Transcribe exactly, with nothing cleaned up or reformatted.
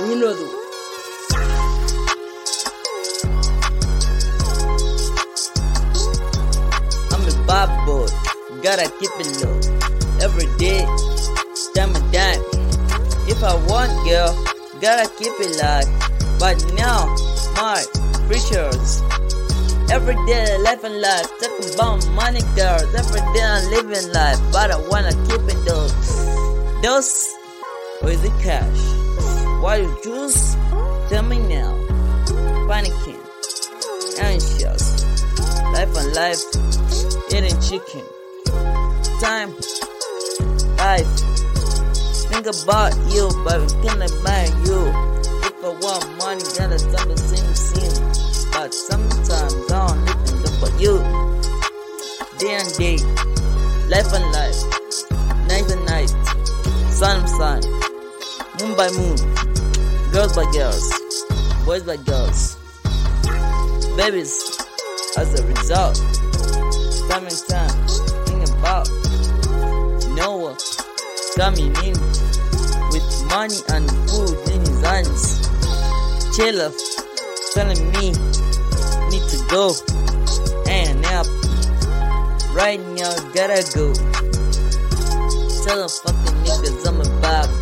minuto. I'm a bad boy, gotta keep it low. Every day, time and dime. If I want girl, gotta keep it light. But now, my preachers. Every day, life and life, talking about money, girls. Every day I'm living life, but I wanna keep it those. Those, or is it cash? Why you choose? Tell me now. Panicking, anxious, life and life, eating chicken. Time, life. Think about you, but I'm gonna buy you. If I want money, gotta stop the same scene. But sometimes I don't even think about you. Day and day, life and life, night and night, sun and sun, moon by moon, girls by girls, boys by girls, babies as a result. Time and time, think about Noah coming in with money and food in his hands. Chiller telling me need to go and nap. Right now gotta go. Tell them fucking niggas I'm a bad